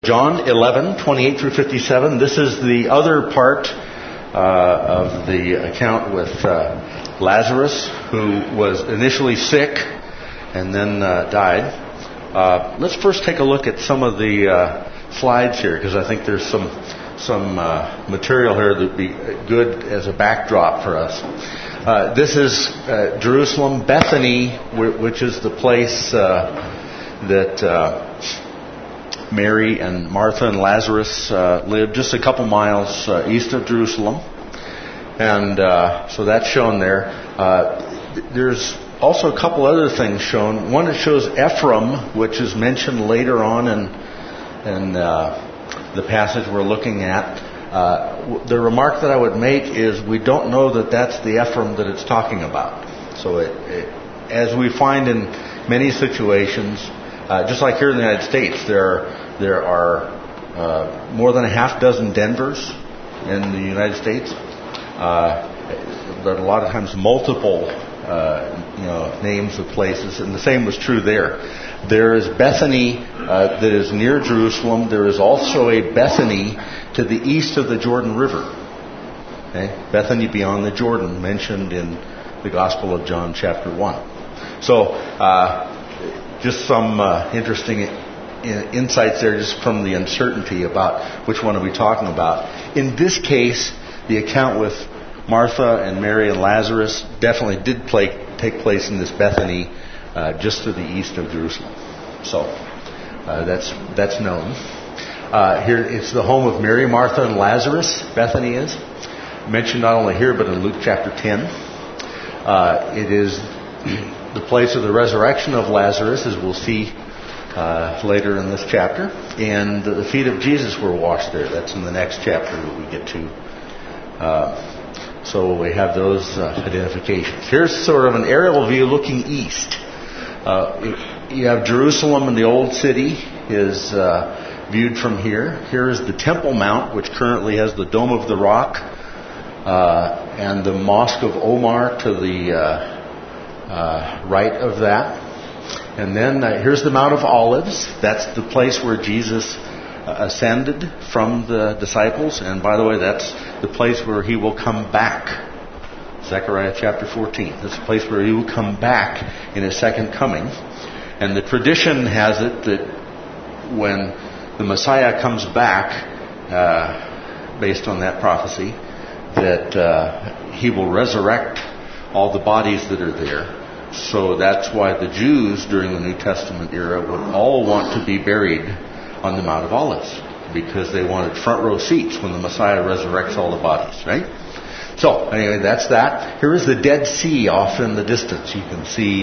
John 11:28 through 57. This is the other part of the account with Lazarus, who was initially sick and then died. Let's first take a look at some of the slides here, because I think there's some material here that would be good as a backdrop for us. This is Jerusalem, Bethany, which is the place that Mary and Martha and Lazarus lived, just a couple miles east of Jerusalem. And so that's shown there. There's also a couple other things shown. One, it shows Ephraim, which is mentioned later on in the passage we're looking at. The remark that I would make is we don't know that that's the Ephraim that it's talking about. So as we find in many situations, just like here in the United States, there are more than a half dozen Denvers in the United States. But a lot of times multiple names of places, and the same was true there. There is Bethany that is near Jerusalem. There is also a Bethany to the east of the Jordan River. Okay? Bethany beyond the Jordan, mentioned in the Gospel of John chapter 1. So just some interesting insights there, just from the uncertainty about which one are we talking about. In this case, the account with Martha and Mary and Lazarus definitely did take place in this Bethany just to the east of Jerusalem. So that's known. Here it's the home of Mary, Martha, and Lazarus. Bethany is mentioned not only here but in Luke chapter 10. It is the place of the resurrection of Lazarus, as we'll see later in this chapter. And the feet of Jesus were washed there. That's in the next chapter that we get to. So we have those identifications. Here's sort of an aerial view looking east. You have Jerusalem, and the old city is viewed from here. Here is the Temple Mount, which currently has the Dome of the Rock and the Mosque of Omar to the right of that. And then here's the Mount of Olives. That's the place where Jesus ascended from the disciples. And by the way, that's the place where he will come back. Zechariah chapter 14. That's the place where he will come back in his second coming. And the tradition has it that when the Messiah comes back, based on that prophecy, that he will resurrect all the bodies that are there. So that's why the Jews during the New Testament era would all want to be buried on the Mount of Olives, because they wanted front row seats when the Messiah resurrects all the bodies, right? So anyway, that's that. Here is the Dead Sea off in the distance. You can see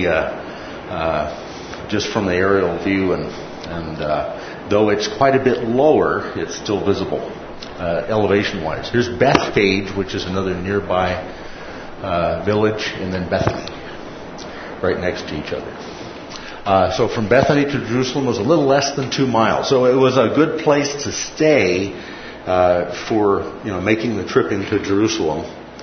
just from the aerial view, and though it's quite a bit lower, it's still visible elevation-wise. Here's Bethphage, which is another nearby village, and then Bethany, right next to each other. So from Bethany to Jerusalem was a little less than 2 miles. So it was a good place to stay for making the trip into Jerusalem,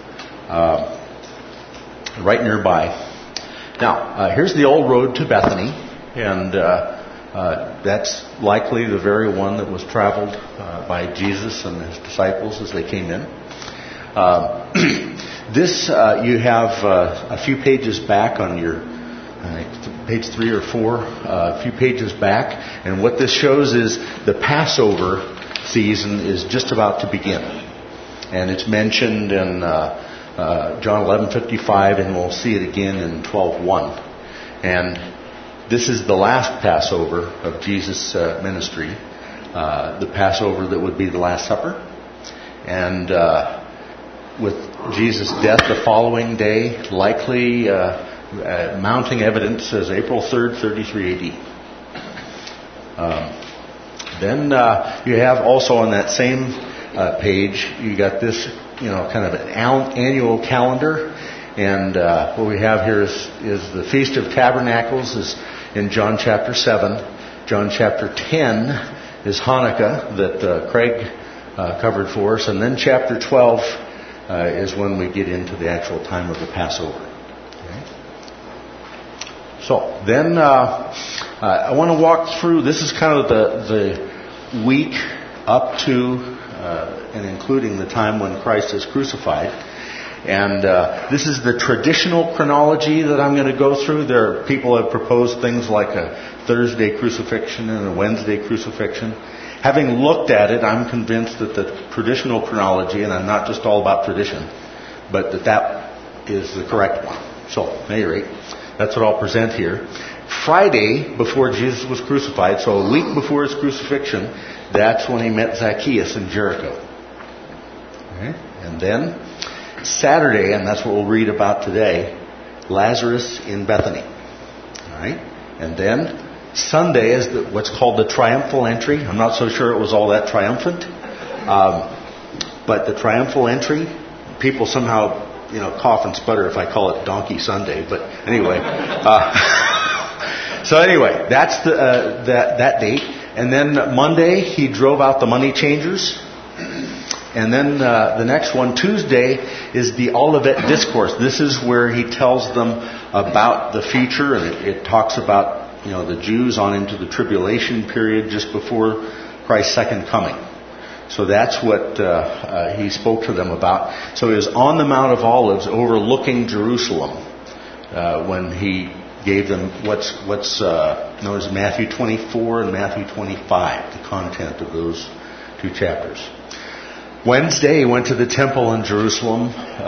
right nearby. Now, here's the old road to Bethany, and that's likely the very one that was traveled by Jesus and his disciples as they came in. This you have a few pages back on your page 3 or 4, a few pages back, and what this shows is the Passover season is just about to begin, and it's mentioned in John 11:55, and we'll see it again in 12:1. And this is the last Passover of Jesus' ministry, the Passover that would be the Last Supper, and with Jesus' death the following day, likely mounting evidence says April 3rd, 33 AD. Then you have also on that same page, you got this, kind of an annual calendar. And what we have here is the Feast of Tabernacles is in John chapter 7. John chapter 10 is Hanukkah that Craig covered for us. And then chapter 12 is when we get into the actual time of the Passover. So then I want to walk through, this is kind of the week up to and including the time when Christ is crucified. And this is the traditional chronology that I'm going to go through. People have proposed things like a Thursday crucifixion and a Wednesday crucifixion. Having looked at it, I'm convinced that the traditional chronology, and I'm not just all about tradition, but that is the correct one. So, at any rate, that's what I'll present here. Friday, before Jesus was crucified, so a week before his crucifixion, that's when he met Zacchaeus in Jericho. Okay? And then Saturday, and that's what we'll read about today, Lazarus in Bethany. All right? And then Sunday is what's called the triumphal entry. I'm not so sure it was all that triumphant. But the triumphal entry, people somehow, cough and sputter if I call it Donkey Sunday. But anyway. So anyway, that's that date. And then Monday, he drove out the money changers. And then the next one, Tuesday, is the Olivet Discourse. This is where he tells them about the future, and it talks about the Jews on into the tribulation period just before Christ's second coming. So that's what he spoke to them about. So he was on the Mount of Olives overlooking Jerusalem when he gave them what's known as Matthew 24 and Matthew 25, the content of those two chapters. Wednesday, he went to the temple in Jerusalem.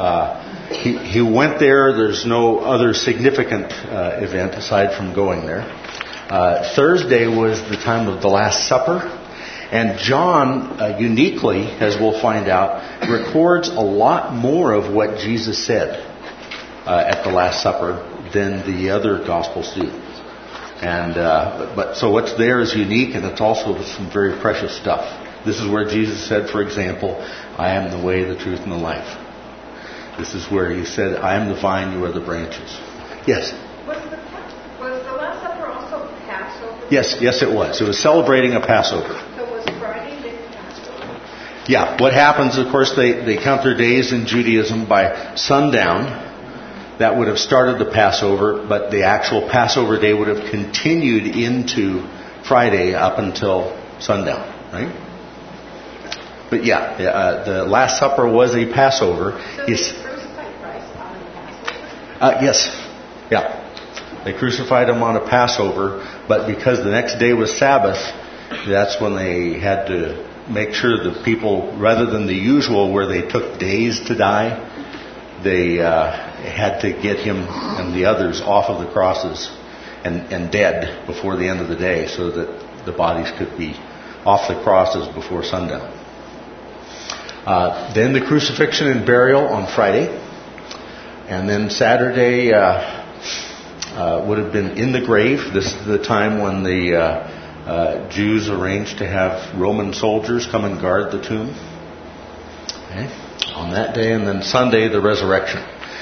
He went there. There's no other significant event aside from going there. Thursday was the time of the Last Supper. And John, uniquely, as we'll find out, records a lot more of what Jesus said at the Last Supper than the other Gospels do. And but so what's there is unique, and it's also some very precious stuff. This is where Jesus said, for example, I am the way, the truth, and the life. This is where he said, I am the vine, you are the branches. Yes? Was the Last Supper also Passover? Yes, it was. It was celebrating a Passover. So was Friday the Passover? Yeah. What happens, of course, they count their days in Judaism by sundown. That would have started the Passover, but the actual Passover day would have continued into Friday up until sundown, right? But the Last Supper was a Passover. So they crucified Christ on a Passover? Yes. Yeah. They crucified him on a Passover, but because the next day was Sabbath, that's when they had to make sure the people, rather than the usual where they took days to die, they had to get him and the others off of the crosses and dead before the end of the day so that the bodies could be off the crosses before sundown. Then the crucifixion and burial on Friday. And then Saturday would have been in the grave. This is the time when the Jews arranged to have Roman soldiers come and guard the tomb. Okay. On that day. And then Sunday, the resurrection.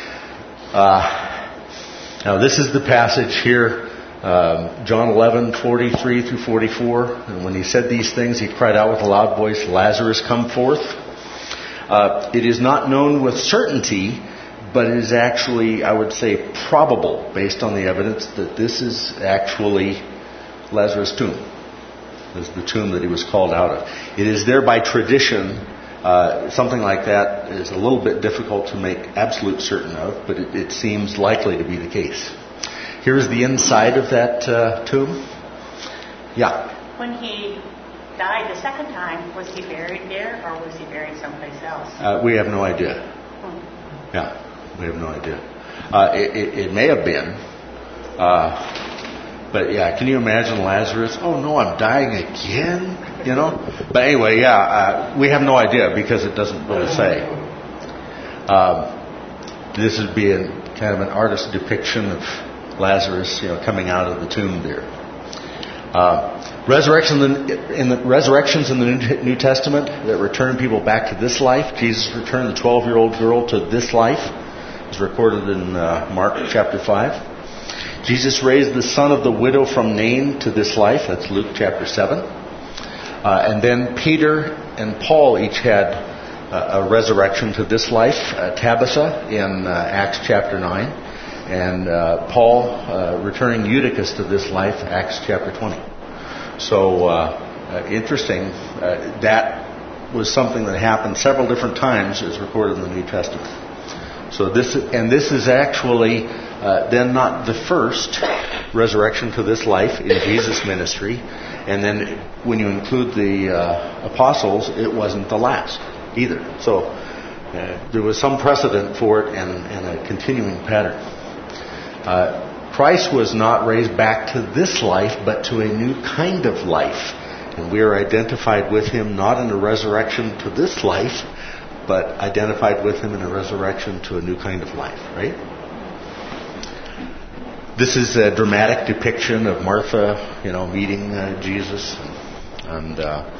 Now this is the passage here. John 11:43 through 44. And when he said these things, he cried out with a loud voice, Lazarus, come forth. It is not known with certainty, but it is actually, I would say, probable, based on the evidence, that this is actually Lazarus' tomb. This is the tomb that he was called out of. It is there by tradition. Something like that is a little bit difficult to make absolute certain of, but it seems likely to be the case. Here's the inside of that tomb. Yeah. When he died the second time, was he buried there or was he buried someplace else? We have no idea. Yeah, we have no idea. It may have been. But yeah, can you imagine Lazarus? Oh no, I'm dying again? But anyway, we have no idea because it doesn't really say. This would be kind of an artist's depiction of Lazarus, coming out of the tomb there. Resurrections in the New Testament that return people back to this life. Jesus returned the 12-year-old girl to this life. It's recorded in Mark chapter 5. Jesus raised the son of the widow from Nain to this life. That's Luke chapter 7. And then Peter and Paul each had a resurrection to this life. Tabitha in Acts chapter 9. And Paul returning Eutychus to this life, Acts chapter 20. So interesting. That was something that happened several different times, as recorded in the New Testament. So this is actually then not the first resurrection to this life in Jesus' ministry, and then when you include the apostles, it wasn't the last either. So there was some precedent for it and a continuing pattern. Christ was not raised back to this life, but to a new kind of life. And we are identified with Him not in a resurrection to this life, but identified with Him in a resurrection to a new kind of life, right? This is a dramatic depiction of Martha, meeting Jesus. And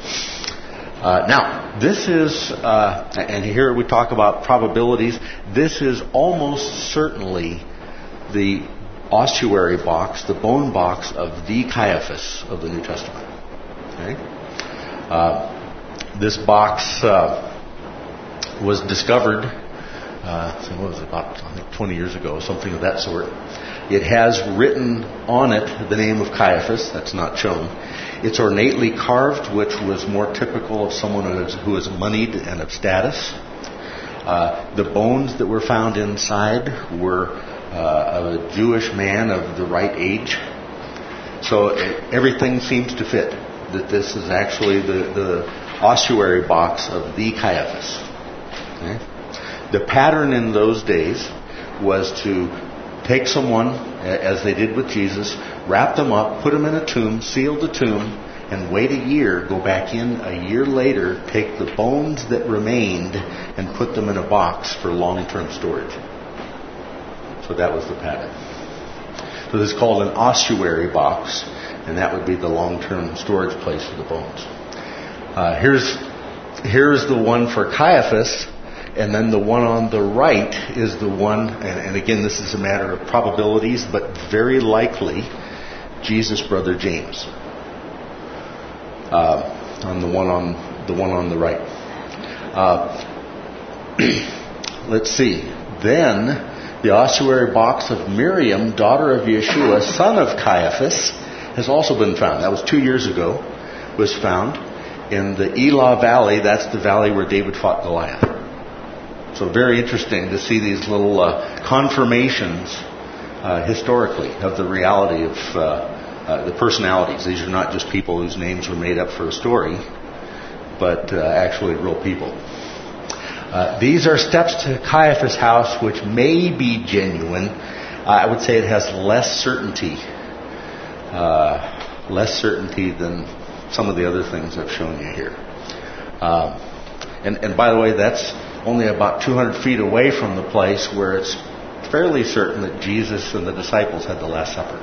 now, this is, and here we talk about probabilities, this is almost certainly the ossuary box, the bone box of the Caiaphas of the New Testament. Okay? This box was discovered, about 20 years ago, something of that sort. It has written on it the name of Caiaphas. That's not shown. It's ornately carved, which was more typical of someone who was moneyed and of status. The bones that were found inside were of a Jewish man of the right age. So everything seems to fit, that this is actually the ossuary box of the Caiaphas. Okay? The pattern in those days was to take someone, as they did with Jesus, wrap them up, put them in a tomb, seal the tomb, and wait a year, go back in a year later, take the bones that remained and put them in a box for long-term storage. So that was the pattern. So this is called an ossuary box, and that would be the long-term storage place for the bones. Here's the one for Caiaphas, and then the one on the right is the one, and again, this is a matter of probabilities, but very likely Jesus' brother James. On the one on the right. Let's see. Then the ossuary box of Miriam, daughter of Yeshua, son of Caiaphas, has also been found. That was 2 years ago. Was found in the Elah Valley. That's the valley where David fought Goliath. So very interesting to see these little confirmations historically of the reality of the personalities. These are not just people whose names were made up for a story, but actually real people. These are steps to Caiaphas' house which may be genuine. I would say it has less certainty than some of the other things I've shown you here. And by the way, that's only about 200 feet away from the place where it's fairly certain that Jesus and the disciples had the Last Supper.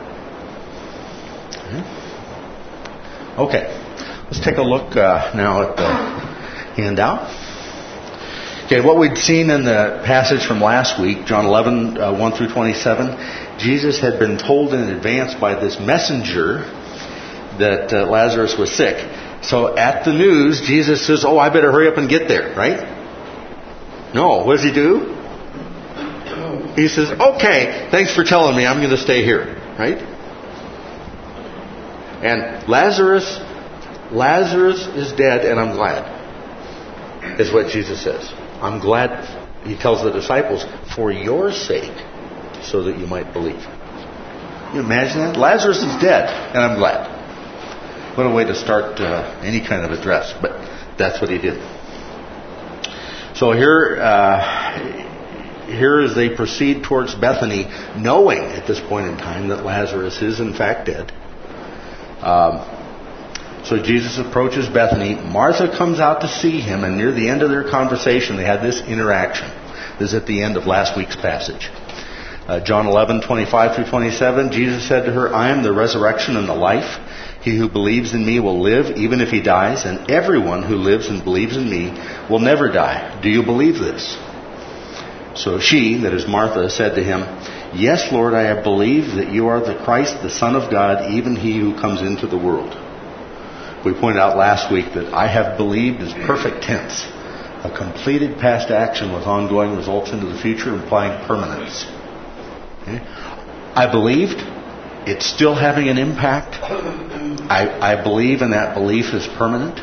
Okay, let's take a look now at the handout. Okay, what we'd seen in the passage from last week, John 11, 1 through 27, Jesus had been told in advance by this messenger that Lazarus was sick. So at the news, Jesus says, I better hurry up and get there, right? No, what does he do? He says, okay, thanks for telling me, I'm going to stay here, right? And Lazarus is dead, and I'm glad, is what Jesus says. I'm glad, he tells the disciples, for your sake, so that you might believe. Can you imagine that? Lazarus is dead, and I'm glad. What a way to start any kind of address, but that's what he did. So here as they proceed towards Bethany, knowing at this point in time that Lazarus is in fact dead. So Jesus approaches Bethany. Martha comes out to see him, and near the end of their conversation, they had this interaction. This is at the end of last week's passage. John 11, 25 through 27, Jesus said to her, I am the resurrection and the life. He who believes in me will live even if he dies, and everyone who lives and believes in me will never die. Do you believe this? So she, that is Martha, said to him, Yes, Lord, I have believed that you are the Christ, the Son of God, even he who comes into the world. We pointed out last week that I have believed is perfect tense. A completed past action with ongoing results into the future, implying permanence. Okay? I believed. It's still having an impact. I believe, and that belief is permanent.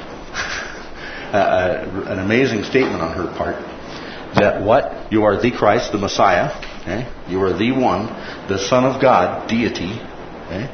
An amazing statement on her part. That what? You are the Christ, the Messiah. Okay? You are the one, the Son of God, deity. Okay?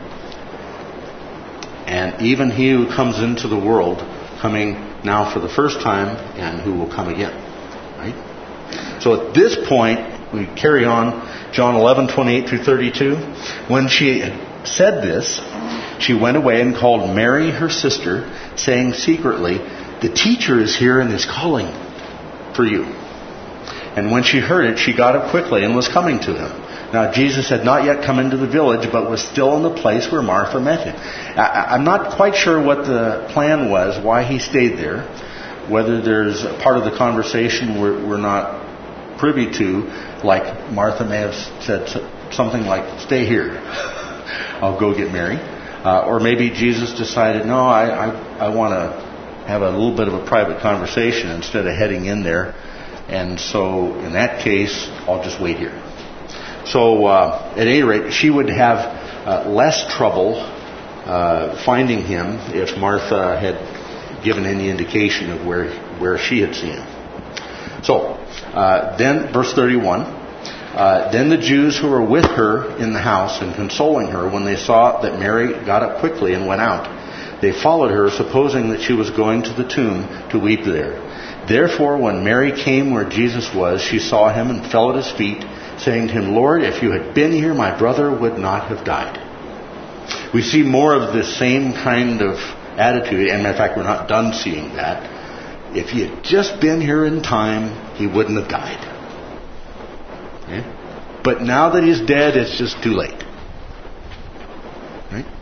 And even he who comes into the world, coming now for the first time, and who will come again. Right? So at this point, we carry on, John 11:28 through 32. When she had said this, she went away and called Mary, her sister, saying secretly, "The teacher is here and is calling for you." And when she heard it, she got up quickly and was coming to him. Now Jesus had not yet come into the village, but was still in the place where Martha met him. I'm not quite sure what the plan was, why he stayed there. Whether there's a part of the conversation we're not privy to, like Martha may have said something like, "Stay here, I'll go get Mary." Or maybe Jesus decided, no, I want to have a little bit of a private conversation instead of heading in there. And so in that case, I'll just wait here. So at any rate, she would have less trouble finding him if Martha had given any indication of where she had seen him. So then, verse 31, then the Jews who were with her in the house and consoling her, when they saw that Mary got up quickly and went out, they followed her, supposing that she was going to the tomb to weep there. Therefore, when Mary came where Jesus was, she saw him and fell at his feet, saying to him, "Lord, if you had been here, my brother would not have died." We see more of this same kind of attitude, and in fact, we're not done seeing that. If he had just been here in time, he wouldn't have died. Okay? But now that he's dead, it's just too late. Right?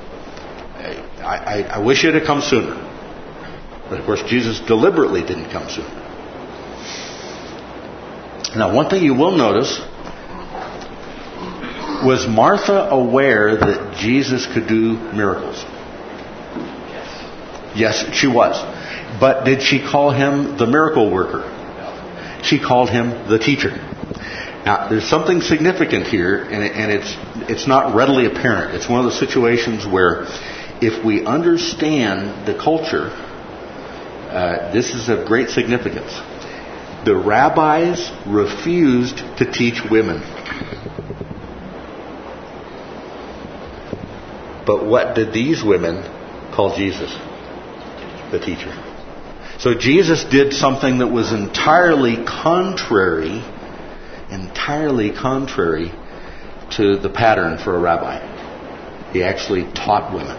I wish it had come sooner. But of course, Jesus deliberately didn't come sooner. Now, one thing you will notice, was Martha aware that Jesus could do miracles? Yes, she was. But did she call him the miracle worker? She called him the teacher. Now, there's something significant here, and it's not readily apparent. It's one of the situations where if we understand the culture, this is of great significance. The rabbis refused to teach women. But what did these women call Jesus? The teacher. So Jesus did something that was entirely contrary to the pattern for a rabbi. He actually taught women.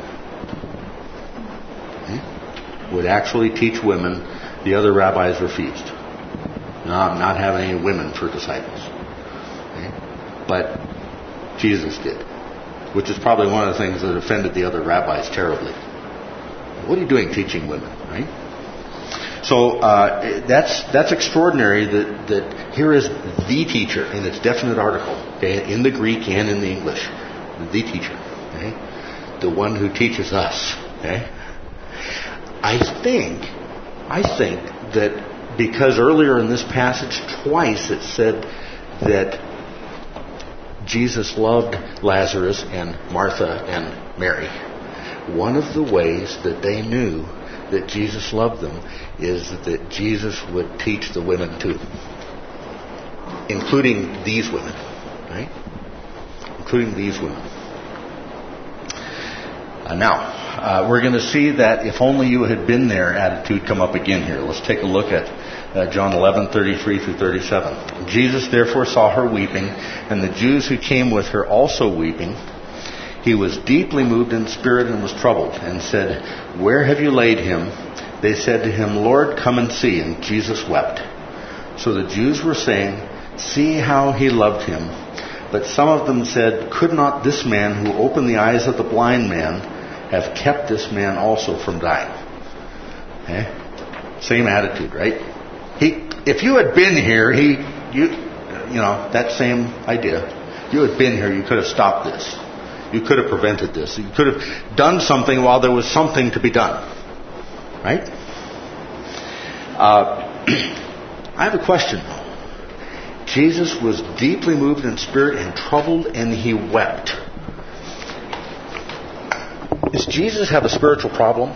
Okay? Would actually teach women. The other rabbis refused. No, I'm not having any women for disciples. Okay? But Jesus did. Which is probably one of the things that offended the other rabbis terribly. What are you doing teaching women, right? So that's extraordinary that here is the teacher in its definite article, okay, in the Greek and in the English. The teacher, okay? The one who teaches us, okay? I think that because earlier in this passage twice it said that Jesus loved Lazarus and Martha and Mary. One of the ways that they knew that Jesus loved them is that Jesus would teach the women too. Including these women. Right? Including these women. Now, we're going to see that if only you had been there attitude come up again here. Let's take a look at John 11:33 through 37. Jesus therefore saw her weeping, and the Jews who came with her also weeping. He was deeply moved in spirit and was troubled, and said, "Where have you laid him?" They said to him, "Lord, come and see." And Jesus wept. So the Jews were saying, "See how he loved him." But some of them said, "Could not this man who opened the eyes of the blind man have kept this man also from dying?" Okay? Same attitude, right? If you had been here, that same idea. If you had been here, you could have stopped this. You could have prevented this. You could have done something while there was something to be done. Right? I have a question. Jesus was deeply moved in spirit and troubled, and he wept. Does Jesus have a spiritual problem?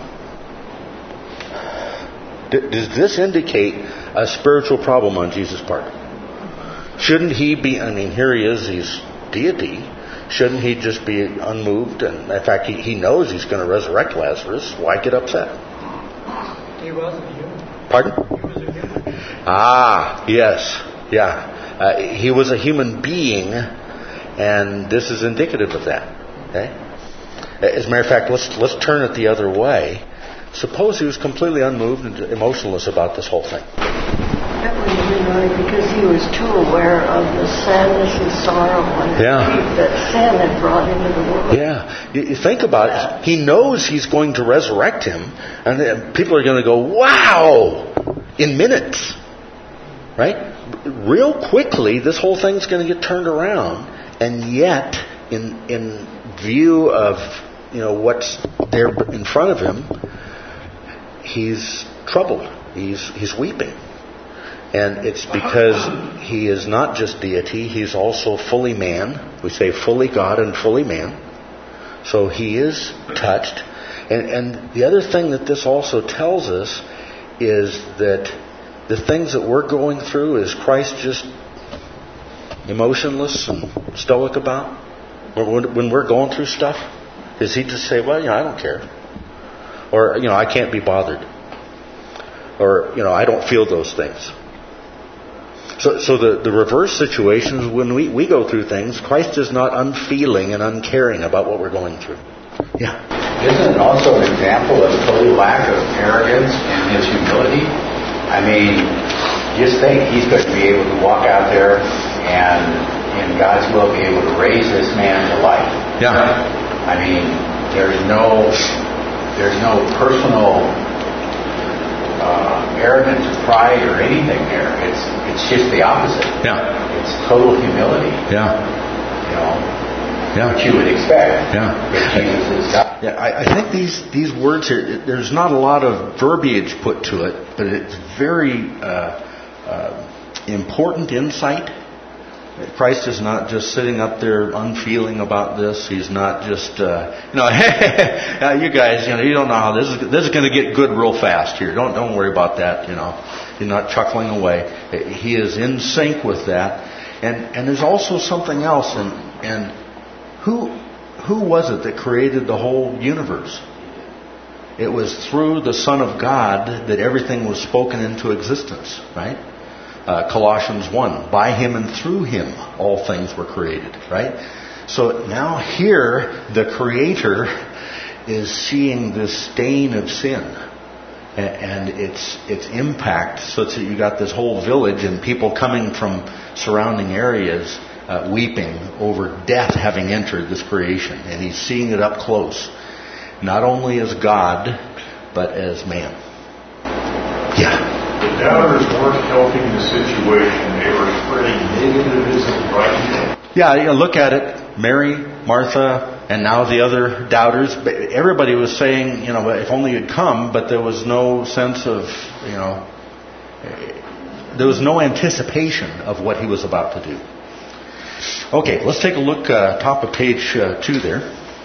Does this indicate a spiritual problem on Jesus' part? Shouldn't he be, here he is, he's deity. Shouldn't he just be unmoved? And in fact, he knows he's going to resurrect Lazarus. Why get upset? He wasn't human. Pardon? He was a human. Yes. Yeah. He was a human being, and this is indicative of that. Okay? As a matter of fact, let's turn it the other way. Suppose he was completely unmoved and emotionless about this whole thing. That would have been right, because he was too aware of the sadness and sorrow and grief that sin had brought into the world. Yeah. You think about it. He knows he's going to resurrect him, and people are going to go, wow, in minutes. Right? Real quickly, this whole thing's going to get turned around, and yet, in view of what's there in front of him, he's troubled. He's weeping. And it's because he is not just deity, he's also fully man. We say fully God and fully man. So he is touched. And the other thing that this also tells us is that the things that we're going through, is Christ just emotionless and stoic about? When we're going through stuff, does he just say, well, I don't care? Or, I can't be bothered. Or, I don't feel those things. So the reverse situation is when we go through things, Christ is not unfeeling and uncaring about what we're going through. Yeah. Isn't it also an example of total lack of arrogance in his humility? Just think, he's going to be able to walk out there and, in God's will, be able to raise this man to life. Yeah. There's no personal arrogance or pride or anything there. It's just the opposite. Yeah. It's total humility. Yeah. What you would expect. Yeah. If Jesus is God. Yeah. I think these words here, there's not a lot of verbiage put to it, but it's very important insight. Christ is not just sitting up there unfeeling about this. He's not just, hey, you guys, you don't know how this is going to get good real fast here. Don't worry about that. You're not chuckling away. He is in sync with that. And there's also something else. And who was it that created the whole universe? It was through the Son of God that everything was spoken into existence, right? Colossians 1, by him and through him all things were created, right? So now here the Creator is seeing this stain of sin and its impact, such that you got this whole village and people coming from surrounding areas weeping over death having entered this creation, and he's seeing it up close, not only as God but as man. Yeah. The doubters weren't helping the situation. They were spreading negativism right now. Yeah, look at it. Mary, Martha, and now the other doubters. Everybody was saying, if only he'd come, but there was no sense of, there was no anticipation of what he was about to do. Okay, let's take a look, top of page 2 there.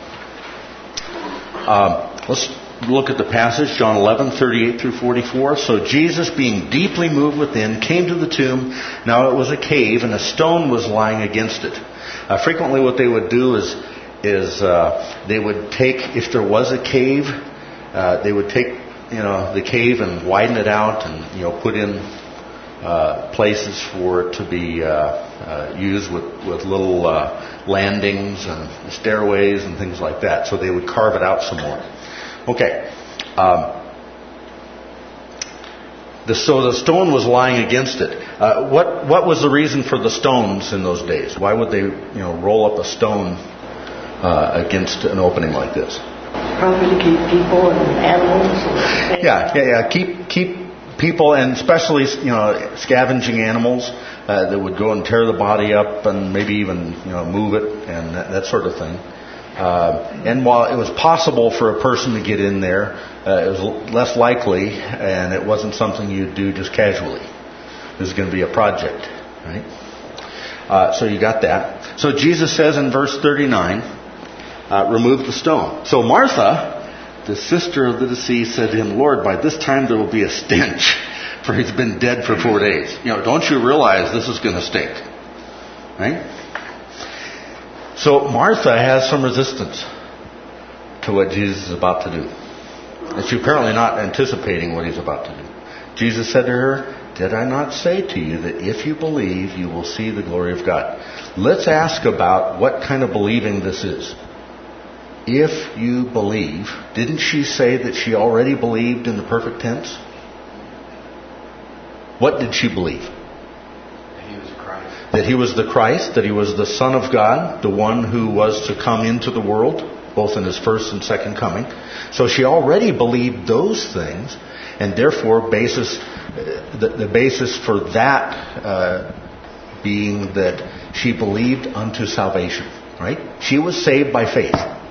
Let's look at the passage, John 11:38 through 44. So Jesus, being deeply moved within, came to the tomb. Now it was a cave, and a stone was lying against it. Frequently what they would do is they would take, if there was a cave, they would take the cave and widen it out and put in places for it to be used with little landings and stairways and things like that. So they would carve it out some more. Okay. So the stone was lying against it. What was the reason for the stones in those days? Why would they, roll up a stone against an opening like this? Probably to keep people and animals. Yeah. Keep people, and especially scavenging animals that would go and tear the body up and maybe even move it and that sort of thing. And while it was possible for a person to get in there, it was less likely, and it wasn't something you'd do just casually. It was going to be a project, right? So you got that. So Jesus says in verse 39, remove the stone. So Martha, the sister of the deceased, said to him, Lord, by this time there will be a stench, for he's been dead for 4 days. Don't you realize this is going to stink? Right? So Martha has some resistance to what Jesus is about to do. And she's apparently not anticipating what he's about to do. Jesus said to her, did I not say to you that if you believe, you will see the glory of God? Let's ask about what kind of believing this is. If you believe, didn't she say that she already believed in the perfect tense? What did she believe? That he was Christ. That he was the Christ, that he was the Son of God, the one who was to come into the world, both in his first and second coming. So she already believed those things, and therefore the basis for that being that she believed unto salvation. Right? She was saved by faith.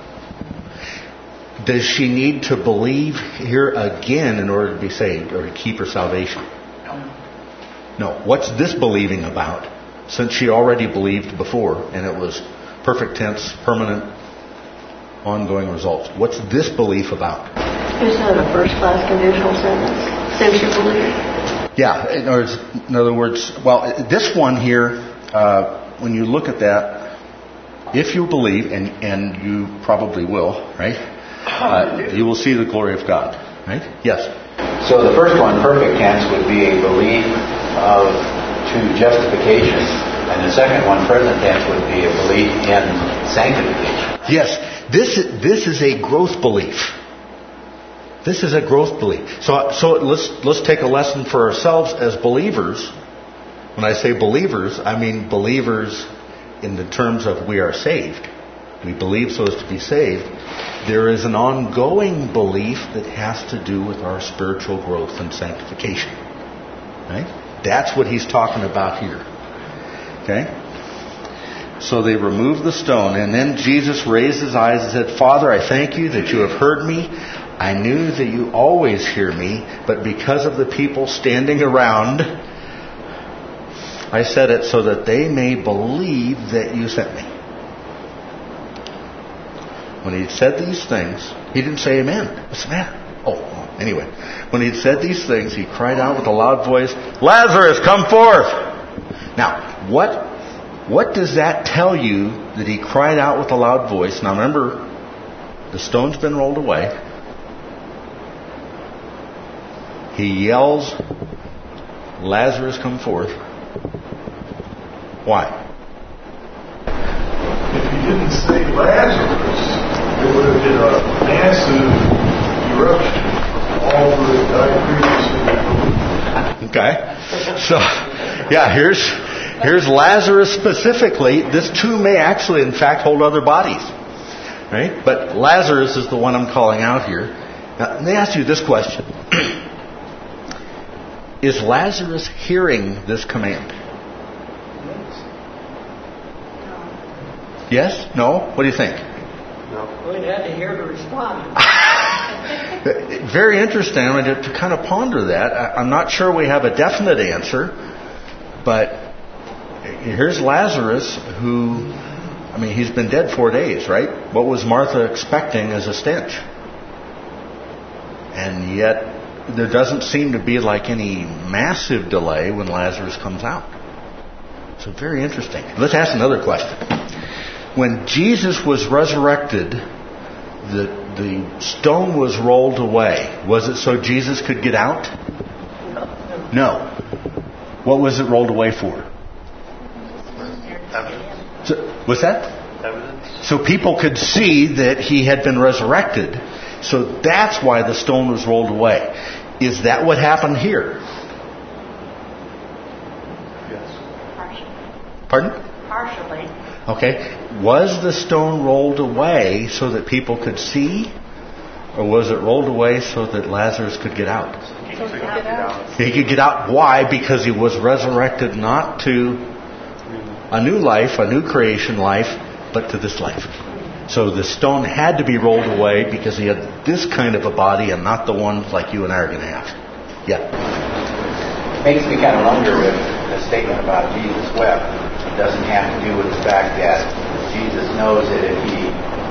Does she need to believe here again in order to be saved or to keep her salvation? No. What's this believing about? Since she already believed before, and it was perfect tense, permanent, ongoing results. What's this belief about? Is that a first-class conditional sentence? Since you believe? Yeah. In other words, well, this one here, when you look at that, if you believe, and you probably will, right? You will see the glory of God. Right? Yes. So the first one, perfect tense, would be a belief to justification. And the second one, present tense, would be a belief in sanctification. Yes. This is a growth belief. This is a growth belief. So let's take a lesson for ourselves as believers. When I say believers, I mean believers in the terms of we are saved. We believe so as to be saved. There is an ongoing belief that has to do with our spiritual growth and sanctification. Right? That's what he's talking about here. Okay? So they removed the stone, and then Jesus raised his eyes and said, Father, I thank you that you have heard me. I knew that you always hear me, but because of the people standing around, I said it so that they may believe that you sent me. When he said these things, he didn't say amen. What's the matter? Anyway. When he said these things, he cried out with a loud voice, Lazarus, come forth! Now, what does that tell you that he cried out with a loud voice? Now remember, the stone's been rolled away. He yells, Lazarus, come forth. Why? If he didn't say Lazarus, it would have been a massive eruption all over the died previously. Okay. So, yeah, here's Lazarus specifically. This tomb may actually, in fact, hold other bodies. Right? But Lazarus is the one I'm calling out here. Now, let me ask you this question. Is Lazarus hearing this command? Yes? No? What do you think? No. Well, he had to hear to respond. Very interesting. I mean, to kind of ponder that. I'm not sure we have a definite answer, but here's Lazarus who, he's been dead 4 days, right? What was Martha expecting as a stench? And yet, there doesn't seem to be like any massive delay when Lazarus comes out. So very interesting. Let's ask another question. When Jesus was resurrected, the stone was rolled away. Was it so Jesus could get out? No. What was it rolled away for? What's that? So people could see that he had been resurrected. So that's why the stone was rolled away. Is that what happened here? Yes. Pardon? Partially. Okay. Was the stone rolled away so that people could see? Or was it rolled away so that Lazarus could get out? He could get out. He could get out. Why? Because he was resurrected not to a new life, a new creation life, but to this life. So the stone had to be rolled away because he had this kind of a body and not the one like you and I are going to have. Yeah. Makes me kind of wonder if the statement about Jesus wept doesn't have to do with the fact that Jesus knows that if he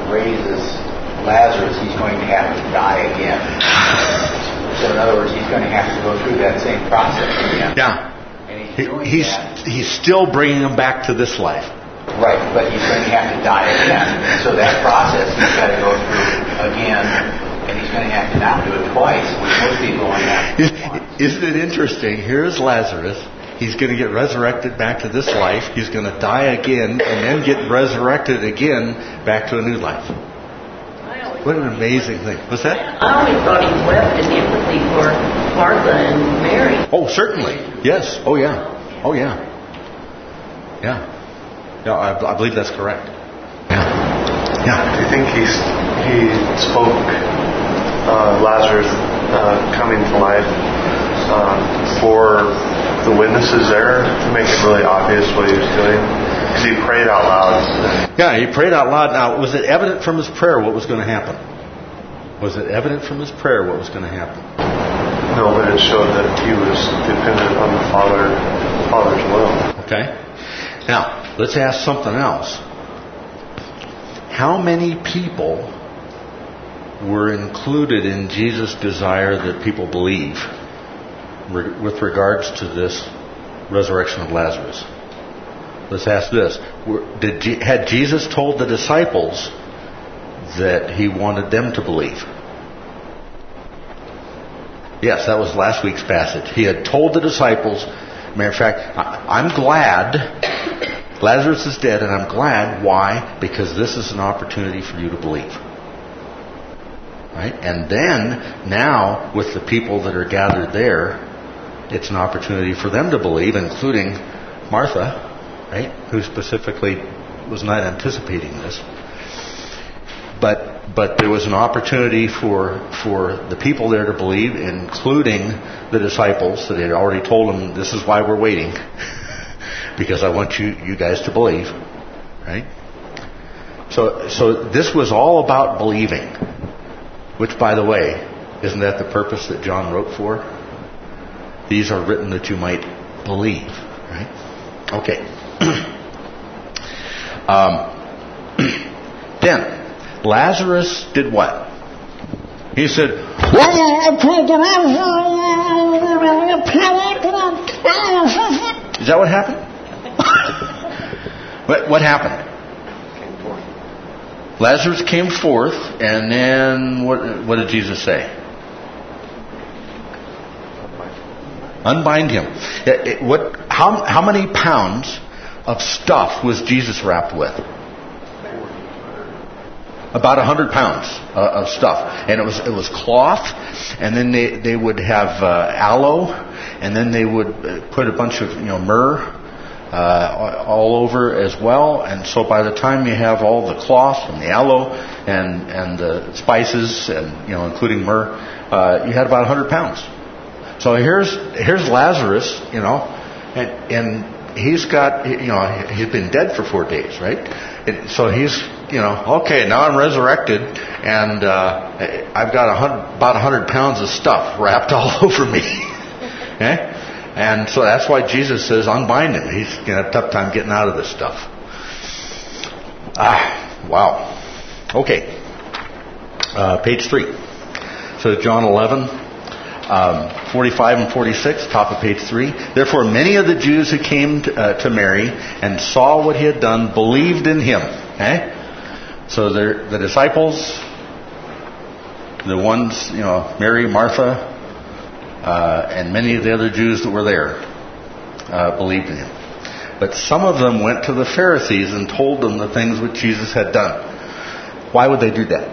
raises Lazarus, he's going to have to die again. So in other words, he's going to have to go through that same process again. Yeah. And He's still bringing him back to this life. Right, but he's going to have to die again. And so that process he's got to go through again, and he's going to have to now do it twice, which most people only have to do once. Isn't it interesting? Here's Lazarus. He's going to get resurrected back to this life. He's going to die again and then get resurrected again back to a new life. What an amazing thing. What's that? I always thought he wept in empathy for Martha and Mary. Oh, certainly. Yes. Oh, yeah. Oh, yeah. Yeah. Yeah, I believe that's correct. Yeah. Yeah. Do you think he spoke Lazarus coming to life for the witnesses there to make it really obvious what he was doing? Because he prayed out loud. Yeah, he prayed out loud. Now, was it evident from his prayer what was going to happen? Was it evident from his prayer what was going to happen? No, but it showed that he was dependent on the Father's will. Okay. Now, let's ask something else. How many people were included in Jesus' desire that people believe with regards to this resurrection of Lazarus? Let's ask this. Had Jesus told the disciples that he wanted them to believe? Yes, that was last week's passage. He had told the disciples, matter of fact, I'm glad Lazarus is dead, and I'm glad. Why? Because this is an opportunity for you to believe. Right? And then, now, with the people that are gathered there, it's an opportunity for them to believe, including Martha, right, who specifically was not anticipating this. But there was an opportunity for the people there to believe, including the disciples that had already told them, this is why we're waiting, because I want you guys to believe, right? So this was all about believing, which, by the way, isn't that the purpose that John wrote for? These are written that you might believe, right? Okay. Then Lazarus did what? He said, is that what happened? What happened? Lazarus came forth, and then what did Jesus say? Unbind him. How many pounds of stuff was Jesus wrapped with? About 100 pounds of stuff, and it was cloth, and then they would have aloe, and then they would put a bunch of myrrh all over as well. And so by the time you have all the cloth and the aloe and the spices and including myrrh, you had about 100 pounds. So here's Lazarus, and he's got he'd been dead for 4 days, right? So he's okay, now I'm resurrected, and I've got about 100 pounds of stuff wrapped all over me. Okay? And so that's why Jesus says, unbind him. He's going to have a tough time getting out of this stuff. Wow. Okay. Page 3. So John 11, 45 and 46, top of page 3. Therefore, many of the Jews who came to Mary and saw what he had done believed in him. Okay? So the disciples, the ones, Mary, Martha, and many of the other Jews that were there believed in him. But some of them went to the Pharisees and told them the things which Jesus had done. Why would they do that?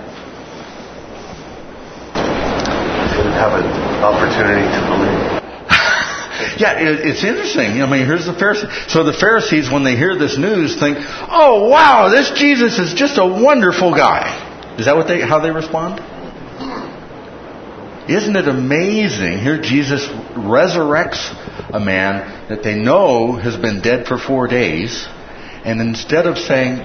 They didn't have an opportunity to believe. Yeah, it's interesting. Here's the Pharisees. So the Pharisees, when they hear this news, think, "Oh, wow, this Jesus is just a wonderful guy." Is that how they respond? Isn't it amazing? Here Jesus resurrects a man that they know has been dead for 4 days, and instead of saying,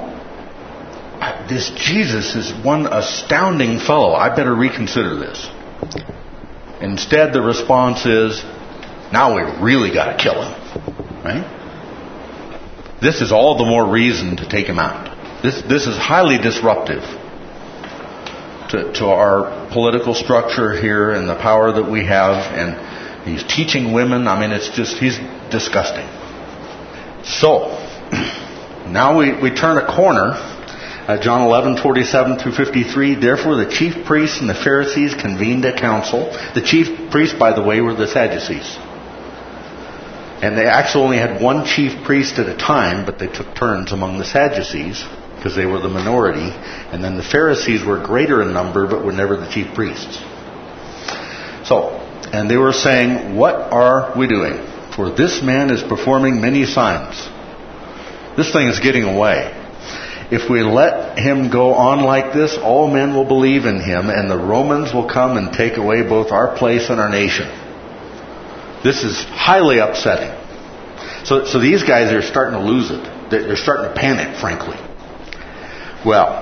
this Jesus is one astounding fellow, I better reconsider this. Instead, the response is, now we really got to kill him. Right? This is all the more reason to take him out. This is highly disruptive to our political structure here and the power that we have. And he's teaching women. I mean, he's disgusting. So, now we turn a corner. John 11:47 through 53. Therefore the chief priests and the Pharisees convened a council. The chief priests, by the way, were the Sadducees. And they actually only had one chief priest at a time, but they took turns among the Sadducees because they were the minority. And then the Pharisees were greater in number, but were never the chief priests. So, and they were saying, what are we doing? For this man is performing many signs. This thing is getting away. If we let him go on like this, all men will believe in him, and the Romans will come and take away both our place and our nation. This is highly upsetting. So these guys are starting to lose it. They're starting to panic, frankly. Well,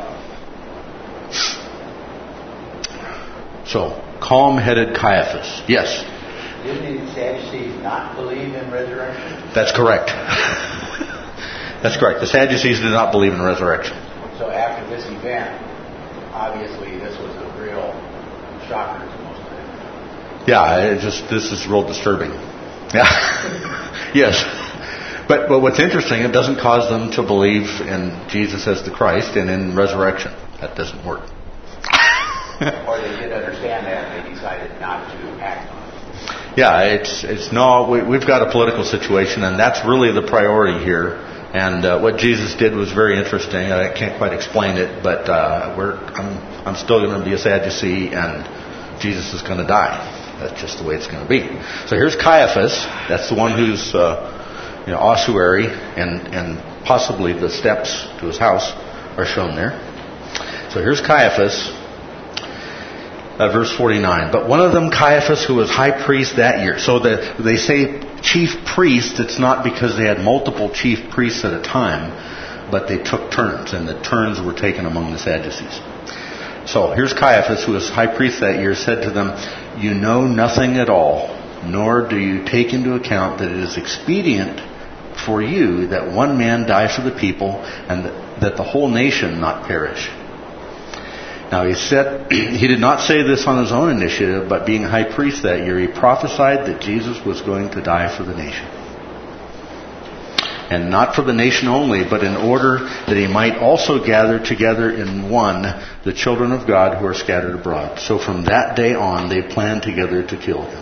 so calm-headed Caiaphas. Yes? Didn't the Sadducees not believe in resurrection? That's correct. That's correct. The Sadducees did not believe in resurrection. So after this event, obviously this was a real shocker to most of them. Yeah, this is real disturbing. Yeah. Yes. But what's interesting, it doesn't cause them to believe in Jesus as the Christ and in resurrection. That doesn't work. Or they did understand that and they decided not to act on it. Yeah, we've got a political situation, and that's really the priority here. And what Jesus did was very interesting. I can't quite explain it, but I'm still going to be a Sadducee, and Jesus is going to die. That's just the way it's going to be. So here's Caiaphas. That's the one who's ossuary, and possibly the steps to his house are shown there. So here's Caiaphas. Verse 49. But one of them, Caiaphas, who was high priest that year. So they say chief priest. It's not because they had multiple chief priests at a time, but they took turns, and the turns were taken among the Sadducees. So here's Caiaphas, who was high priest that year, said to them, "You know nothing at all, nor do you take into account that it is expedient for you that one man die for the people, and that the whole nation not perish." Now he did not say this on his own initiative, but being high priest that year, he prophesied that Jesus was going to die for the nation. And not for the nation only, but in order that he might also gather together in one the children of God who are scattered abroad. So from that day on, they planned together to kill him.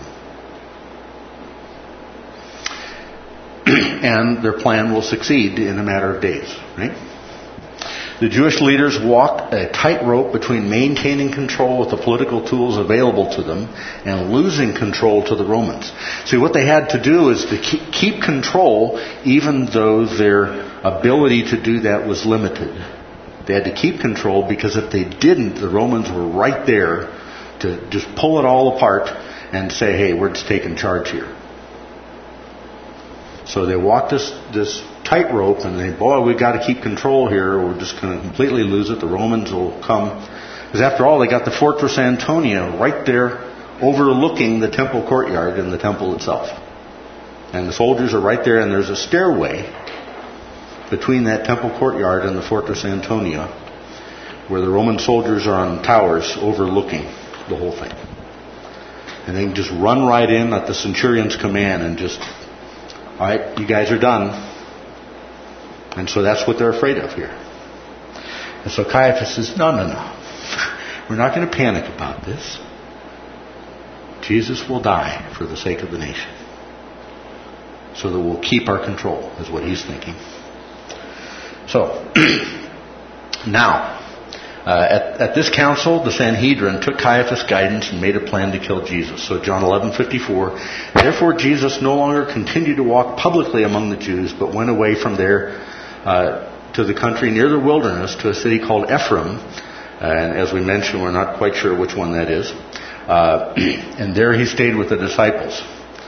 And their plan will succeed in a matter of days, right? The Jewish leaders walked a tightrope between maintaining control with the political tools available to them and losing control to the Romans. See, what they had to do is to keep control, even though their ability to do that was limited. They had to keep control because if they didn't, the Romans were right there to just pull it all apart and say, "Hey, we're just taking charge here." So they walked this tightrope, and we've got to keep control here, or we're just going to completely lose it. The Romans will come. Because after all, they got the Fortress Antonia right there overlooking the temple courtyard and the temple itself. And the soldiers are right there, and there's a stairway between that temple courtyard and the Fortress Antonia where the Roman soldiers are on towers overlooking the whole thing. And they can just run right in at the centurion's command and just, "All right, you guys are done." And so that's what they're afraid of here. And so Caiaphas says, no. We're not going to panic about this. Jesus will die for the sake of the nation. So that we'll keep our control, is what he's thinking. So, now, at this council, the Sanhedrin took Caiaphas' guidance and made a plan to kill Jesus. So John 11:54, therefore Jesus no longer continued to walk publicly among the Jews, but went away from there to the country near the wilderness, to a city called Ephraim. And as we mentioned, we're not quite sure which one that is. And there he stayed with the disciples.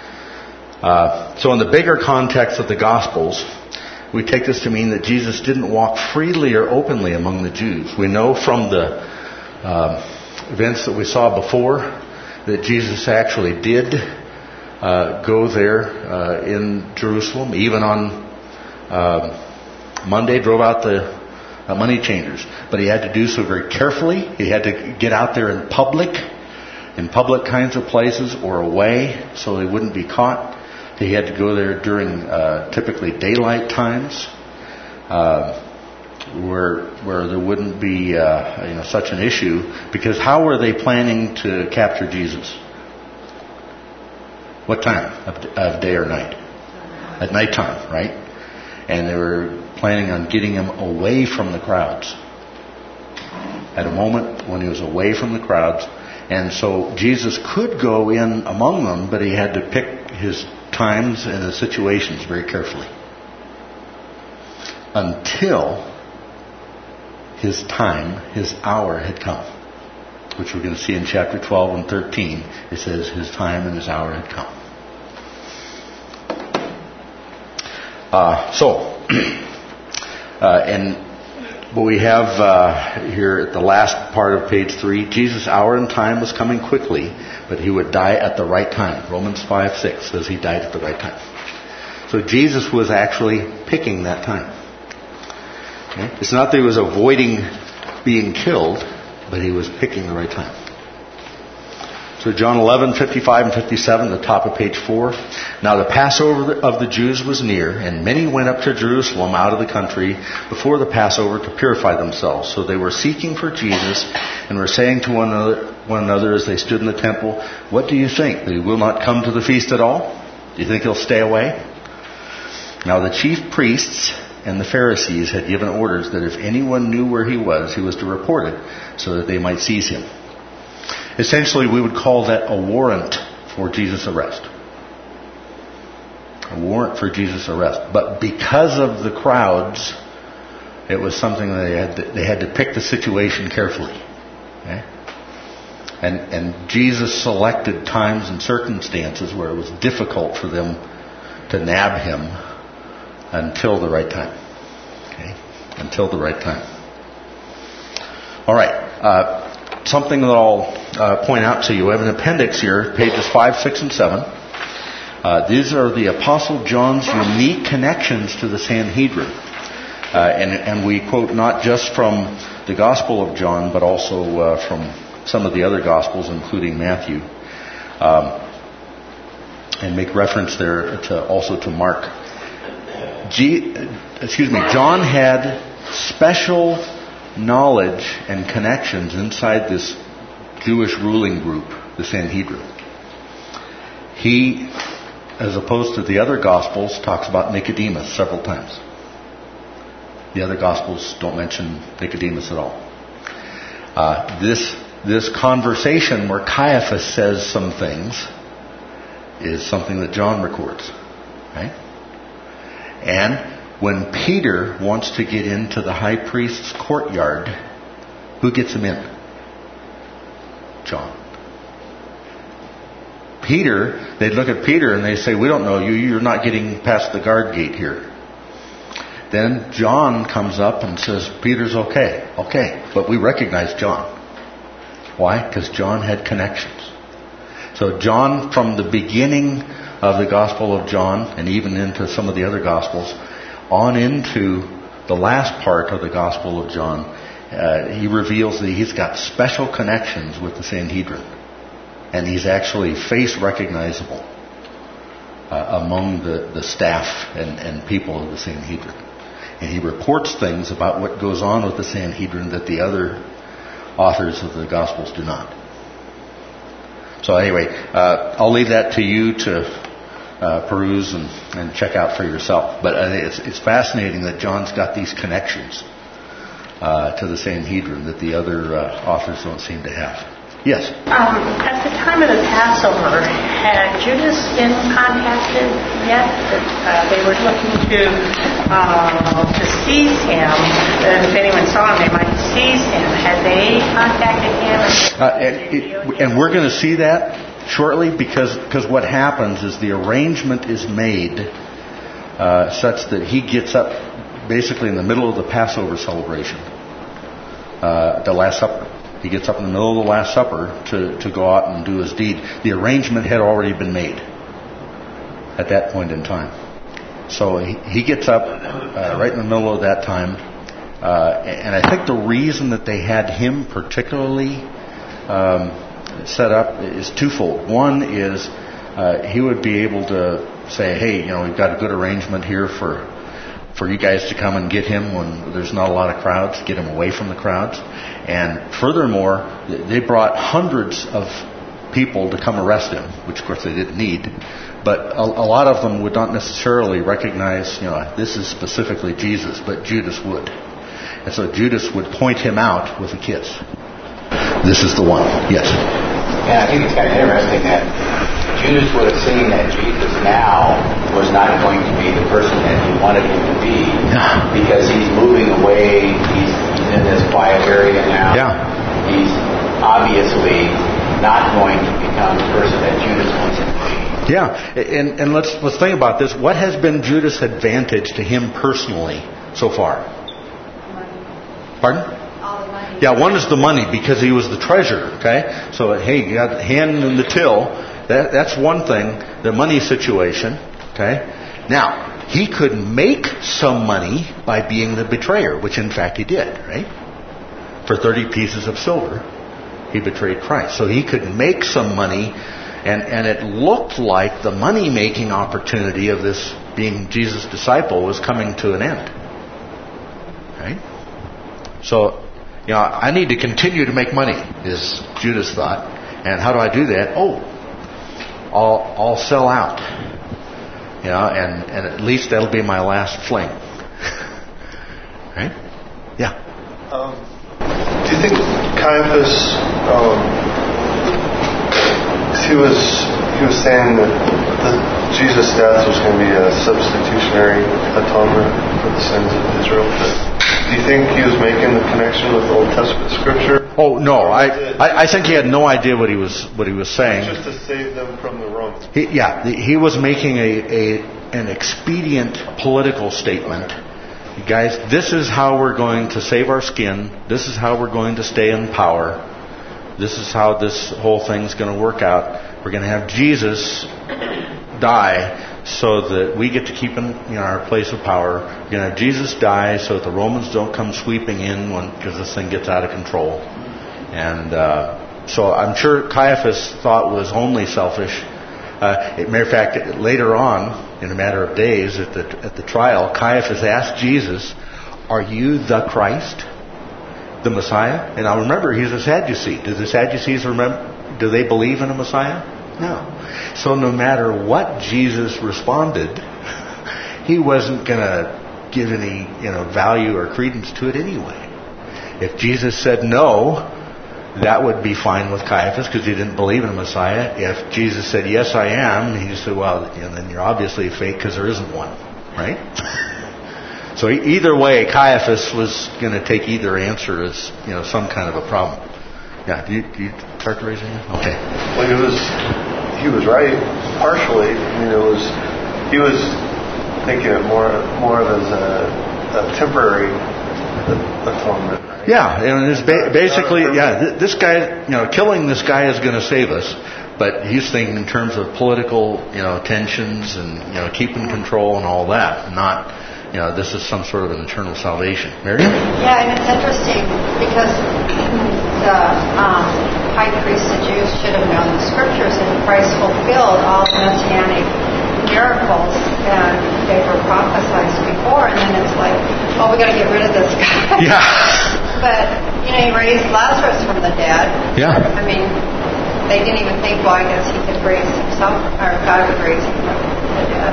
So in the bigger context of the Gospels, we take this to mean that Jesus didn't walk freely or openly among the Jews. We know from the events that we saw before that Jesus actually did go there in Jerusalem, even on Monday, drove out the money changers. But he had to do so very carefully. He had to get out there in public kinds of places or away so he wouldn't be caught. He had to go there during typically daylight times, where there wouldn't be such an issue. Because how were they planning to capture Jesus? What time of day or night? At nighttime, right? And they were planning on getting him away from the crowds. At a moment when he was away from the crowds. And so Jesus could go in among them, but he had to pick his times and the situations very carefully. Until his time, his hour had come. Which we're going to see in chapter 12 and 13. It says his time and his hour had come. But we have here at the last part of page 3, Jesus' hour and time was coming quickly, but he would die at the right time. Romans 5:6 says he died at the right time. So Jesus was actually picking that time. Okay? It's not that he was avoiding being killed, but he was picking the right time. So John 11:55 and 57, the top of page 4. Now the Passover of the Jews was near, and many went up to Jerusalem out of the country before the Passover to purify themselves. So they were seeking for Jesus and were saying to one another as they stood in the temple, "What do you think? That he will not come to the feast at all? Do you think he'll stay away?" Now the chief priests and the Pharisees had given orders that if anyone knew where he was to report it so that they might seize him. Essentially, we would call that a warrant for Jesus' arrest. A warrant for Jesus' arrest. But because of the crowds, it was something they had to pick the situation carefully. Okay? And Jesus selected times and circumstances where it was difficult for them to nab him until the right time. Okay? Until the right time. All right. Something that I'll point out to you. I have an appendix here, pages 5, 6, and 7. These are the Apostle John's unique connections to the Sanhedrin. And we quote not just from the Gospel of John, but also from some of the other Gospels, including Matthew. And make reference there also to Mark. John had special knowledge and connections inside this Jewish ruling group, the Sanhedrin. He, as opposed to the other Gospels, talks about Nicodemus several times. The other Gospels don't mention Nicodemus at all. This conversation where Caiaphas says some things is something that John records. Right? And when Peter wants to get into the high priest's courtyard, who gets him in? John. Peter, they'd look at Peter and they say, "We don't know you. You're not getting past the guard gate here." Then John comes up and says, "Peter's okay. Okay, but we recognize John." Why? Because John had connections. So John, from the beginning of the Gospel of John, and even into some of the other Gospels, on into the last part of the Gospel of John, he reveals that he's got special connections with the Sanhedrin. And he's actually face recognizable among the staff and people of the Sanhedrin. And he reports things about what goes on with the Sanhedrin that the other authors of the Gospels do not. So anyway, I'll leave that to you to peruse and check out for yourself. But it's fascinating that John's got these connections to the Sanhedrin that the other authors don't seem to have. Yes? At the time of the Passover, had Judas been contacted yet? They were looking to seize him. If anyone saw him, they might seize him. Had they contacted him? And we're going to see that shortly, because what happens is the arrangement is made such that he gets up basically in the middle of the Passover celebration, the Last Supper. He gets up in the middle of the Last Supper to go out and do his deed. The arrangement had already been made at that point in time. So he gets up right in the middle of that time, And I think the reason that they had him particularly set up is twofold. One is he would be able to say, hey, we've got a good arrangement here for you guys to come and get him when there's not a lot of crowds, get him away from the crowds. And furthermore, they brought hundreds of people to come arrest him, which of course they didn't need. But a lot of them would not necessarily recognize, this is specifically Jesus, but Judas would. And so Judas would point him out with a kiss. This is the one. Yes. And I think it's kind of interesting that Judas would have seen that Jesus now was not going to be the person that he wanted him to be, because he's moving away. He's in this quiet area now. Yeah. He's obviously not going to become the person that Judas wants him to be. Yeah, and let's think about this. What has been Judas' advantage to him personally so far? Money. Pardon? All the money. Yeah, one is the money because he was the treasurer. Okay, so hey, you got the hand in the till. That's one thing. The money situation. Okay, now he could make some money by being the betrayer, which in fact he did. Right, for 30 pieces of silver, he betrayed Christ. So he could make some money. And it looked like the money-making opportunity of this being Jesus' disciple was coming to an end. Right? So, I need to continue to make money, is Judas thought. And how do I do that? I'll sell out. And at least that'll be my last fling. Right? Yeah. Do you think Caiaphas... He was saying that Jesus' death was going to be a substitutionary atonement for the sins of Israel. Do you think he was making the connection with Old Testament scripture? Oh no, I think he had no idea what he was saying. Just to save them from the Romans. He was making an expedient political statement. Guys, this is how we're going to save our skin. This is how we're going to stay in power. This is how this whole thing's going to work out. We're going to have Jesus die so that we get to keep in our place of power. We're going to have Jesus die so that the Romans don't come sweeping in because this thing gets out of control. And so I'm sure Caiaphas thought was only selfish. Matter of fact, later on, in a matter of days at the trial, Caiaphas asked Jesus, "Are you the Christ? The Messiah?" And now remember, he's a Sadducee. Do the Sadducees do they believe in a Messiah? No. So no matter what Jesus responded, he wasn't going to give any value or credence to it anyway. If Jesus said no, that would be fine with Caiaphas because he didn't believe in a Messiah. If Jesus said, "Yes, I am," he said, "Well, then you're obviously a fake because there isn't one." Right? So either way, Caiaphas was going to take either answer as some kind of a problem. Yeah, do you start raising it? Okay. Well, he was right partially. He was thinking it more of as a temporary atonement. Right? Yeah, and it's basically this guy, killing this guy is going to save us. But he's thinking in terms of political, tensions and keeping control and all that, not. This is some sort of an eternal salvation. Mary? Yeah, and it's interesting because the high priest, the Jews, should have known the scriptures, and Christ fulfilled all the messianic miracles, and they were prophesied before, and then it's like, we got to get rid of this guy. Yeah. But, he raised Lazarus from the dead. Yeah. I mean, they didn't even think, I guess he could raise himself, or God would raise him from the dead.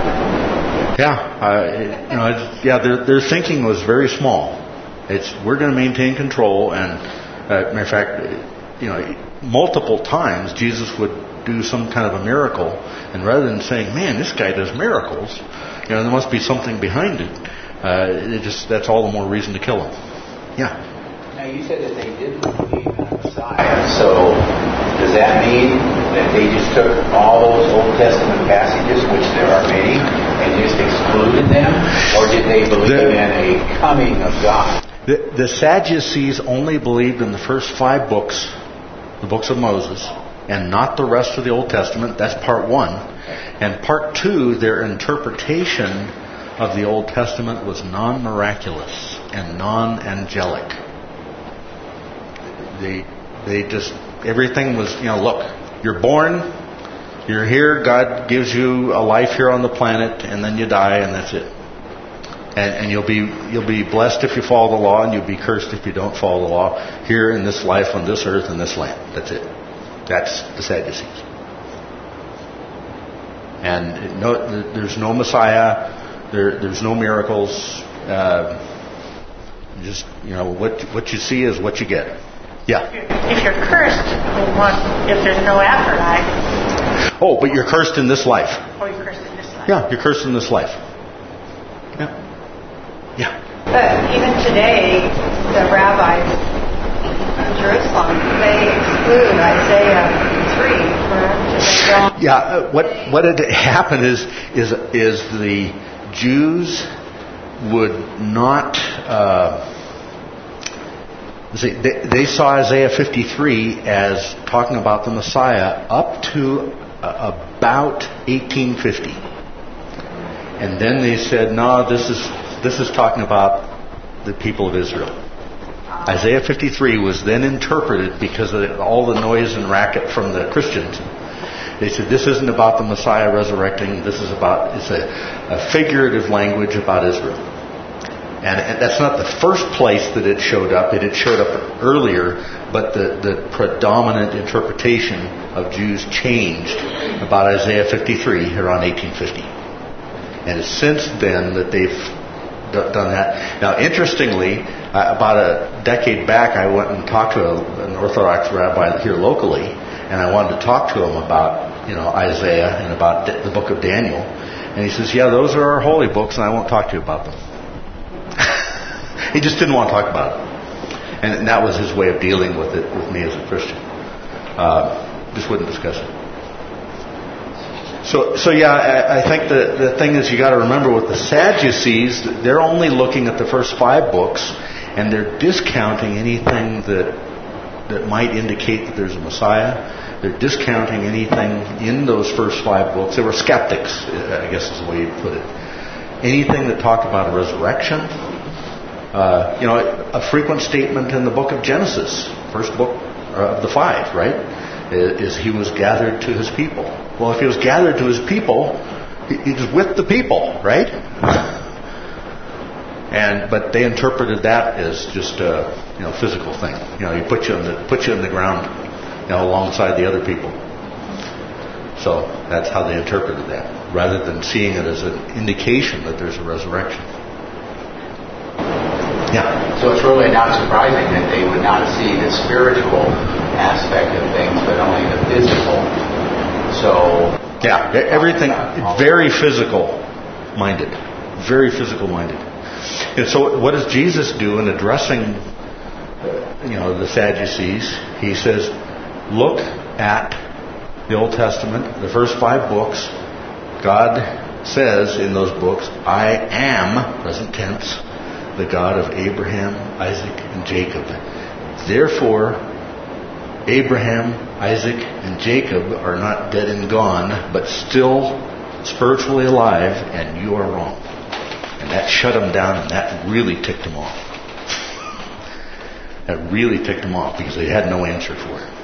Yeah, their thinking was very small. We're going to maintain control, and matter of fact, multiple times Jesus would do some kind of a miracle, and rather than saying, "Man, this guy does miracles," there must be something behind it. That's all the more reason to kill him. Yeah. Now you said that they didn't believe in a Messiah, so does that mean that they just took all those Old Testament passages, which there are many, and just excluded them? Or did they believe in a coming of God? The Sadducees only believed in the first 5 books, the books of Moses, and not the rest of the Old Testament. That's part 1. And part 2, their interpretation of the Old Testament was non-miraculous. and non-angelic. They just, everything was, look, you're born, you're here, God gives you a life here on the planet, and then you die, and that's it. And you'll be blessed if you follow the law, and you'll be cursed if you don't follow the law here in this life, on this earth, in this land. That's it. That's the Sadducees. And there's no Messiah. There's no miracles. Just what you see is what you get. Yeah. If you're cursed, if there's no afterlife. Oh, but you're cursed in this life. Oh, you're cursed in this life. Yeah, you're cursed in this life. Yeah. Yeah. But even today, the rabbis in Jerusalem, they exclude Isaiah 3, correct? Yeah. What had happened is the Jews would not. They saw Isaiah 53 as talking about the Messiah up to about 1850, and then they said, "No, this is talking about the people of Israel." Isaiah 53 was then interpreted because of all the noise and racket from the Christians. They said, "This isn't about the Messiah resurrecting. It's a figurative language about Israel." And that's not the first place that it showed up. It had showed up earlier, but the predominant interpretation of Jews changed about Isaiah 53 around 1850. And it's since then that they've done that. Now, interestingly, about a decade back, I went and talked to an Orthodox rabbi here locally, and I wanted to talk to him about Isaiah and about the book of Daniel. And he says, "Yeah, those are our holy books, and I won't talk to you about them." He just didn't want to talk about it. And that was his way of dealing with it with me as a Christian. Just wouldn't discuss it. So yeah, I think the thing is, you got to remember with the Sadducees, they're only looking at the first 5 books, and they're discounting anything that might indicate that there's a Messiah. They're discounting anything in those first 5 books. They were skeptics, I guess is the way you'd put it. Anything that talked about a resurrection. A frequent statement in the book of Genesis, first book of the 5, right, is he was gathered to his people. Well, if he was gathered to his people, he was with the people, right? But they interpreted that as just a physical thing. He put you in the ground, alongside the other people. So that's how they interpreted that, rather than seeing it as an indication that there's a resurrection. Yeah. So it's really not surprising that they would not see the spiritual aspect of things, but only the physical. So yeah, everything very physical minded, very physical minded. And so, what does Jesus do in addressing, the Sadducees? He says, "Look at the Old Testament, the first 5 books. God says in those books, I am, present tense, the God of Abraham, Isaac, and Jacob. Therefore, Abraham, Isaac, and Jacob are not dead and gone, but still spiritually alive, and you are wrong." And that shut them down, and that really ticked them off. That really ticked them off because they had no answer for it.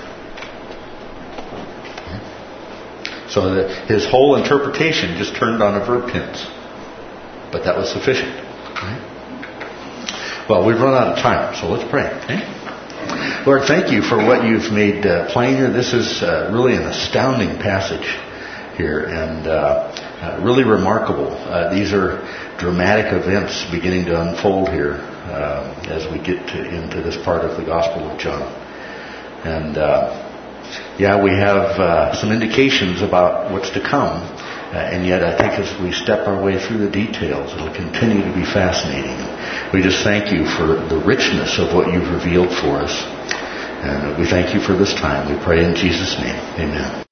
So his whole interpretation just turned on a verb tense. But that was sufficient. Right? Well, we've run out of time, so let's pray. Okay? Lord, thank you for what you've made plain here. This is really an astounding passage here, and really remarkable. These are dramatic events beginning to unfold here as we get into this part of the Gospel of John. And we have some indications about what's to come, and yet I think as we step our way through the details, it'll continue to be fascinating. We just thank you for the richness of what you've revealed for us. And we thank you for this time. We pray in Jesus' name. Amen.